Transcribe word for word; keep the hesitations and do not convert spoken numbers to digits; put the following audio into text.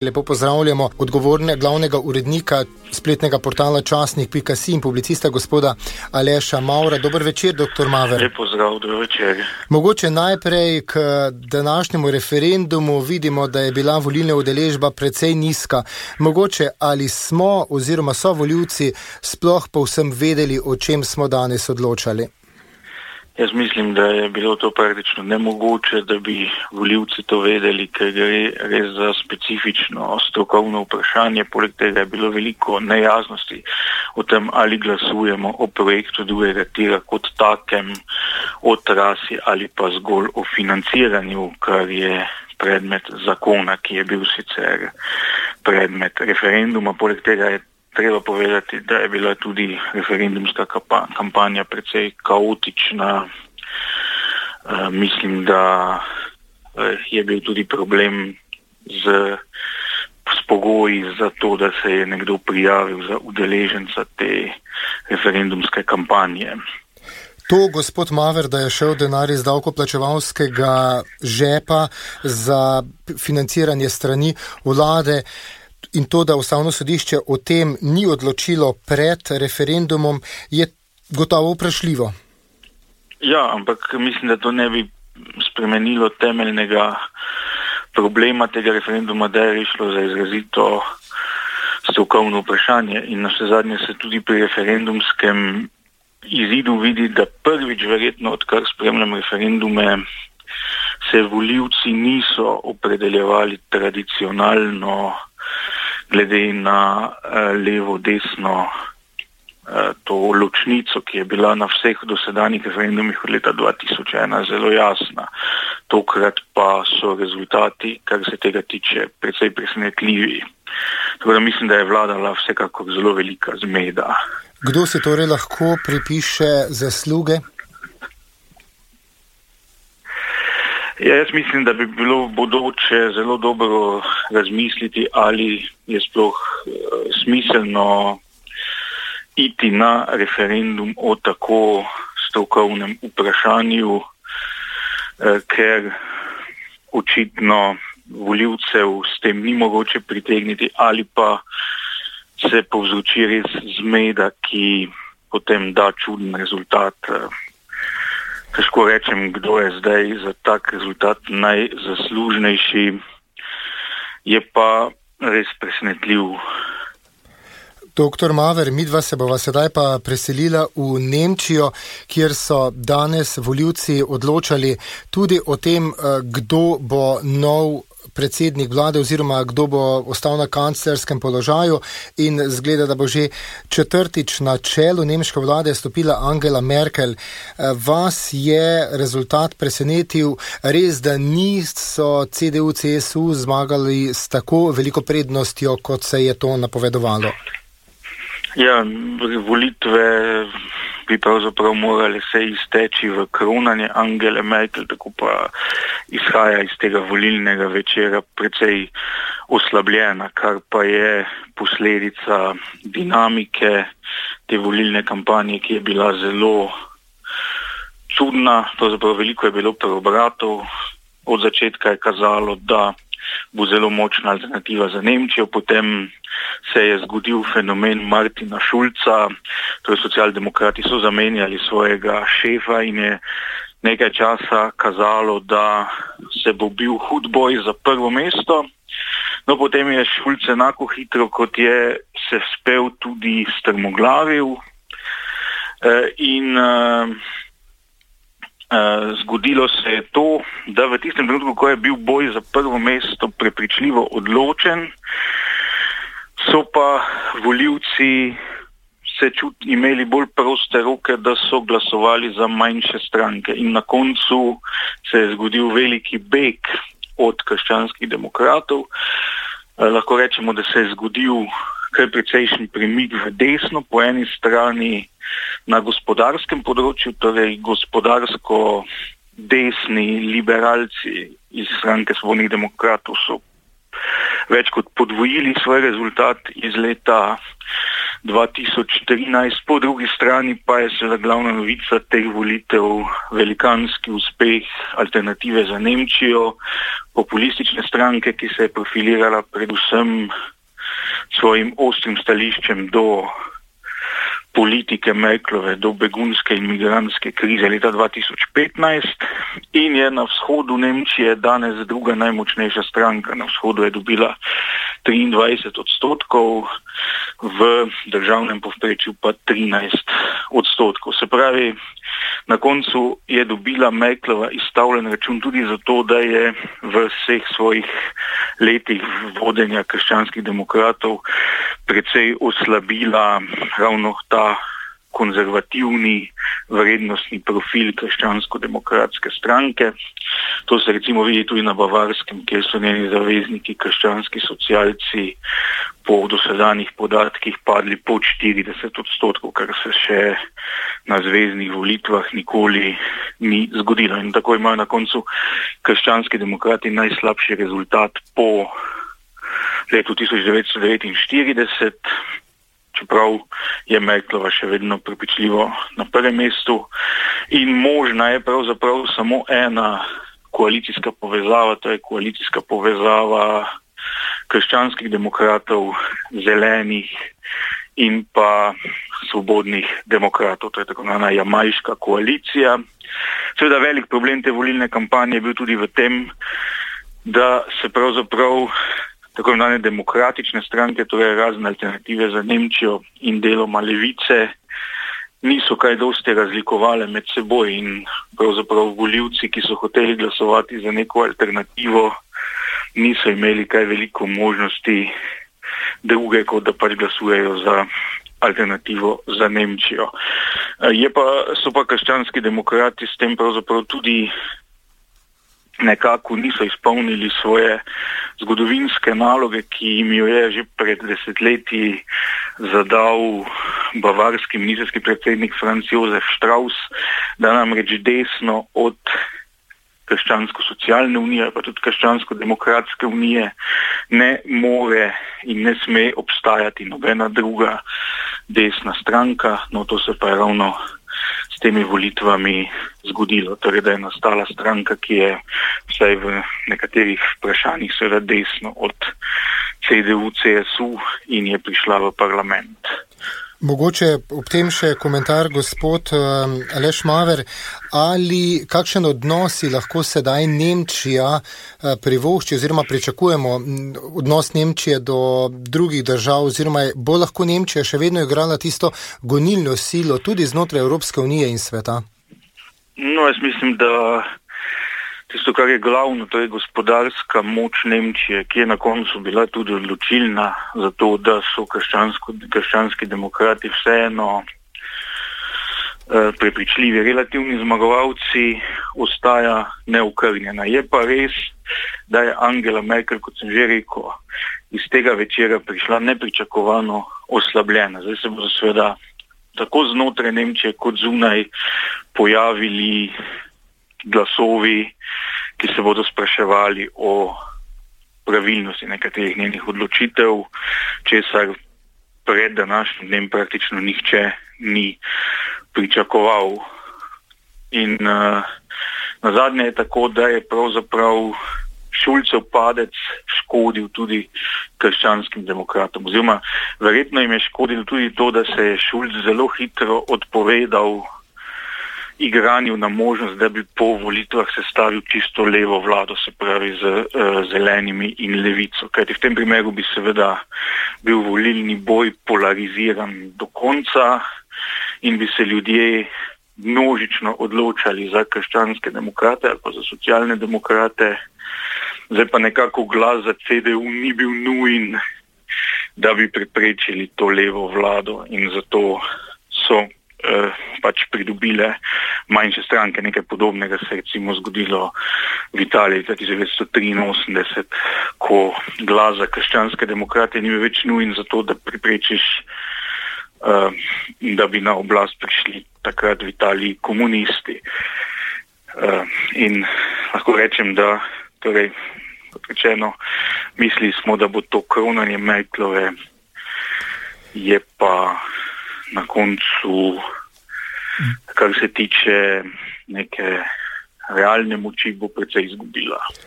Lepo pozdravljamo odgovorne glavnega urednika spletnega portala časnik pika si in publicista gospoda Aleša Mavra. Dober večer, doktor Maver. Lep pozdrav, dober večer. Mogoče najprej k današnjemu referendumu. Vidimo, da je bila volilna udeležba precej nizka. Mogoče ali smo oziroma so volivci sploh povsem vedeli, o čem smo danes odločali? Jaz mislim, da je bilo to praktično nemogoče, da bi volivci to vedeli, ker gre res za specifično strokovno vprašanje. Poleg tega je bilo veliko nejasnosti o tem, ali glasujemo o projektu drugega tira kot takem, o trasi ali pa zgolj o financiranju, kar je predmet zakona, ki je bil sicer predmet referenduma. Poleg tega je treba povedati, da je bila tudi referendumska kampanja precej kaotična. E, mislim, da je bil tudi problem z, s pogoji za to, da se je nekdo prijavil za udeleženca te referendumske kampanje. To, gospod Maver, da je šel denar iz davkoplačevalskega žepa za financiranje strani vlade, in to, da Ustavno sodišče o tem ni odločilo pred referendumom, je gotovo vprašljivo. Ja, ampak mislim, da to ne bi spremenilo temeljnega problema tega referenduma, da je šlo za izrazito strokovno vprašanje. In navsezadnje se tudi pri referendumskem izidu vidi, da prvič verjetno, odkar spremljam referendume, se volivci niso opredeljevali tradicionalno glede na uh, levo-desno uh, to ločnico, ki je bila na vseh dosedanjih referendumih od leta dva tisoč ena zelo jasna. Tokrat pa so rezultati, kar se tega tiče, precej presenetljivi. Tako da mislim, da je vladala vsekakor zelo velika zmeda. Kdo si torej lahko pripiše zasluge? Ja, jaz mislim, da bi bilo v bodoče zelo dobro razmisliti, ali je sploh uh, smiselno iti na referendum o tako strokovnem vprašanju, uh, ker očitno volivcev s tem ni mogoče pritegniti, ali pa se povzroči res zmeda, ki potem da čuden rezultat. Uh, Težko rečem, kdo je zdaj za tak rezultat najzaslužnejši, je pa res presenetljiv. Doktor Maver, midva se bova sedaj pa preselila v Nemčijo, kjer so danes volivci odločali tudi o tem, kdo bo nov predsednik vlade oziroma kdo bo ostal na kanclerskem položaju, in zgleda, da bo že četrtič na čelu nemške vlade stopila Angela Merkel. Vas je rezultat presenetil? Res, da niso C D U, C S U zmagali s tako veliko prednostjo, kot se je to napovedovalo? Ja, volitve bi pravzaprav morali se izteči v kronanje Angele Merkel, tako pa izhaja iz tega volilnega večera precej oslabljena, kar pa je posledica dinamike te volilne kampanje, ki je bila zelo čudna. Pravzaprav veliko je bilo preobratov. Od začetka je kazalo, da bo zelo močna alternativa za Nemčijo, potem se je zgodil fenomen Martina Schulza, torej socialdemokrati so zamenjali svojega šefa in je nekaj časa kazalo, da se bo bil hud boj za prvo mesto. No, potem je Schulz enako hitro, kot je se spel, tudi strmoglavil in Uh, zgodilo se je to, da v tistem trenutku, ko je bil boj za prvo mesto prepričljivo odločen, so pa volivci se čut imeli bolj proste roke, da so glasovali za manjše stranke. In na koncu se je zgodil veliki beg od krščanskih demokratov. Uh, lahko rečemo, da se je zgodil kar precejšnji premik v desno, po eni strani na gospodarskem področju, torej gospodarsko desni liberalci iz stranke Svobodnih demokratov so več kot podvojili svoj rezultat iz leta dva tisoč trinajst. Po drugi strani pa je seveda glavna novica teh volitev velikanski uspeh Alternative za Nemčijo, populistične stranke, ki se je profilirala predvsem svojim ostrim stališčem do politike Merklove, do begunske in migrantske krize leta dva tisoč petnajst in je na vzhodu Nemčije danes druga najmočnejša stranka. Na vzhodu je dobila triindvajset odstotkov, v državnem povprečju pa trinajst odstotkov. Se pravi, na koncu je dobila Merklova izstavljen račun tudi zato, da je v vseh svojih letih vodenja krščanskih demokratov precej oslabila ravno ta konzervativni vrednostni profil krščansko-demokratske stranke. To se recimo vidi tudi na Bavarskem, kjer so njeni zavezniki krščanski socialci po dosedanjih podatkih padli pod štirideset odstotkov, kar se še na zveznih volitvah nikoli ni zgodilo. In tako imajo na koncu krščanski demokrati najslabši rezultat po letu tisoč devetsto devetinštirideset, čeprav je Merklova še vedno prepričljivo na prvem mestu in možna je pravzaprav samo ena koalicijska povezava, to je koalicijska povezava krščanskih demokratov, zelenih in pa svobodnih demokratov, to je tako imenovana jamajška koalicija. Seveda velik problem te volilne kampanje je bil tudi v tem, da se pravzaprav tako imenovane demokratične stranke, torej razne Alternative za Nemčijo in deloma levice, niso kaj dosti razlikovale med seboj in pravzaprav volivci, ki so hoteli glasovati za neko alternativo, niso imeli kaj veliko možnosti druge, kot da pač glasujejo za Alternativo za Nemčijo. Je pa, so pa krščanski demokrati s tem pravzaprav tudi nekako niso izpolnili svoje zgodovinske naloge, ki jim jo je že pred desetletji zadal bavarski ministerski predsednik Franz Josef Strauss, da namreč desno od krščansko-socialne unije, pa tudi krščansko-demokratske unije ne more in ne sme obstajati nobena druga desna stranka. No, to se pa je ravno s temi volitvami zgodilo. Torej, da je nastala stranka, ki je vsaj v nekaterih vprašanjih seveda desno od C D U C S U in je prišla v parlament. Mogoče ob tem še komentar gospod Aleš Maver, ali kakšen odnos lahko sedaj Nemčija privošči oziroma pričakujemo odnos Nemčije do drugih držav oziroma bo lahko Nemčija še vedno igrala tisto gonilno silo tudi znotraj Evropske unije in sveta? No, jaz mislim, da tisto, kar je glavno, to je gospodarska moč Nemčije, ki je na koncu bila tudi odločilna za to, da so krščanski demokrati vseeno eh, prepričljivi relativni zmagovalci, ostaja neokrnjena. Je pa res, da je Angela Merkel, kot sem že rekel, iz tega večera prišla nepričakovano oslabljena. Zdaj se bo seveda tako znotraj Nemčije kot zunaj pojavili glasovi, ki se bodo spraševali o pravilnosti nekaterih njenih odločitev, česar pred današnjim dnem praktično nihče ni pričakoval. In uh, nazadnje je tako, da je pravzaprav Šulcev padec škodil tudi krščanskim demokratom. Oziroma, verjetno jim je škodil tudi to, da se je Šulc zelo hitro odpovedal igranju na možnost, da bi po volitvah sestavil čisto levo vlado, se pravi z uh, zelenimi in levico. Kajti v tem primeru bi seveda bil volilni boj polariziran do konca in bi se ljudje množično odločali za krščanske demokrate ali pa za socialne demokrate. Zdaj pa nekako glas za C D U ni bil nujen, da bi preprečili to levo vlado in zato so eh, pač pridobile manjše stranke. Nekaj podobnega se je recimo zgodilo v Italiji tisoč devetsto triinosemdeset, ko glas za krščanske demokrate ni več nujen za to, da preprečiš, eh, da bi na oblast prišli takrat v Italiji komunisti. Eh, in lahko rečem, da torej, kot rečeno, mislili smo, da bo to kronanje Merklove je pa na koncu, kar se tiče neke realne moči, bo precej izgubila.